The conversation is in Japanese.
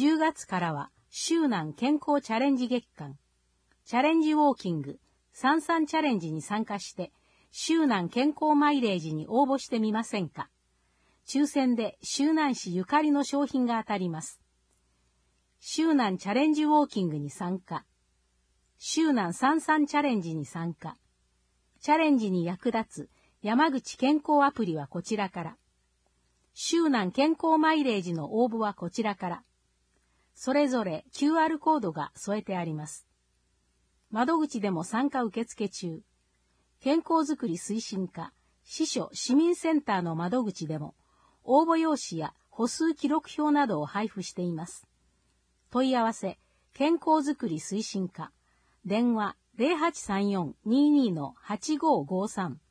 10月からは、周南健康チャレンジ月間、チャレンジウォーキング、三々チャレンジに参加して、周南健康マイレージに応募してみませんか。抽選で周南市ゆかりの商品が当たります。周南チャレンジウォーキングに参加。周南三々チャレンジに参加。チャレンジに役立つ山口健康アプリはこちらから。周南健康マイレージの応募はこちらから。それぞれ QR コードが添えてあります。窓口でも参加受付中。健康づくり推進課、支所市民センターの窓口でも、応募用紙や歩数記録表などを配布しています。問い合わせ、健康づくり推進課、電話 0834-22-8553